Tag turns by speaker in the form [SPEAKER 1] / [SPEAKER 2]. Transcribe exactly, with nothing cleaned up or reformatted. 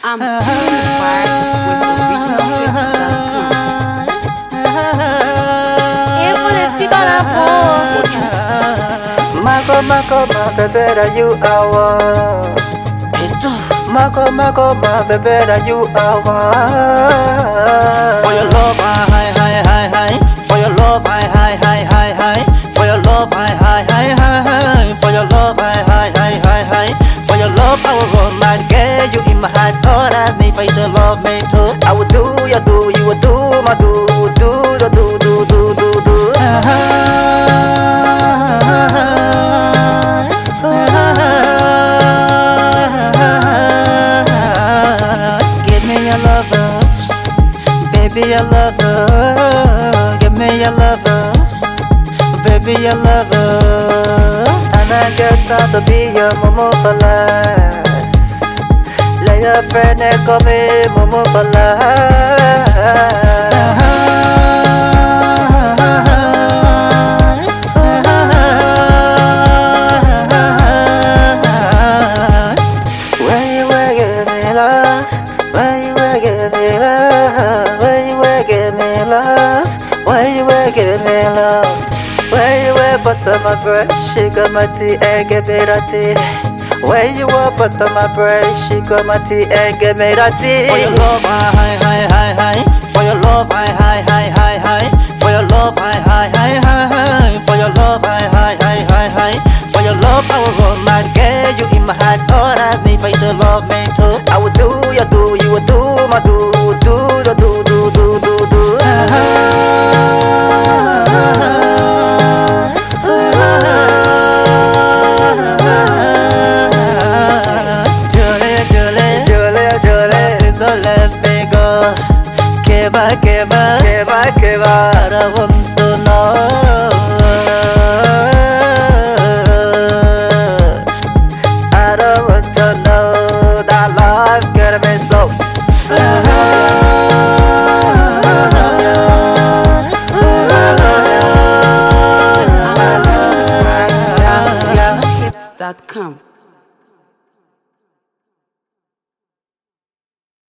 [SPEAKER 1] I'm certified with original hits dot com. Et vous l'expliquez la peau.
[SPEAKER 2] Mako mako ma bebera you awa.
[SPEAKER 1] Eto.
[SPEAKER 2] Mako mako ma bebera you awa.
[SPEAKER 3] For your love, hi hi hi hi. For your love, hi hi hi hi hi. For your love, hi hi hi hi hi. For your love, hi hi hi hi hi. For your love, I will run mad, get you in my heart. All I need for you to love me too.
[SPEAKER 2] I will do ya do, you will do my do, do do do do do do do.
[SPEAKER 3] Give me your lover, baby your lover. Give me your lover, baby your lover.
[SPEAKER 2] And I get time to be your momo fala. Let your friend call me momo fala. When you were give me love, when you were give me love, when you were give me love, when you were give me love, when you were butter my bread, sugar my tea and give me that tea. When you were butter my bread, sugar my tea and give me that tea.
[SPEAKER 3] For your love, hi hi hi hi. For your love, hi hi hi hi hi. For your love, hi hi hi hi hi. For your love, hi hi hi hi hi. For your love, I will run mad, get you in my heart. All I need for you to love me too.
[SPEAKER 2] I will do ya do, you will do my do, do do do do do do do.
[SPEAKER 3] Julie, Julie,
[SPEAKER 2] Julia, Julia,
[SPEAKER 3] please don't let me go. Keba, Keba,
[SPEAKER 2] Keba, Keba.
[SPEAKER 3] I don't want to know.
[SPEAKER 2] I don't want to know that life getting me so.
[SPEAKER 1] I'm certified with original hits dot com.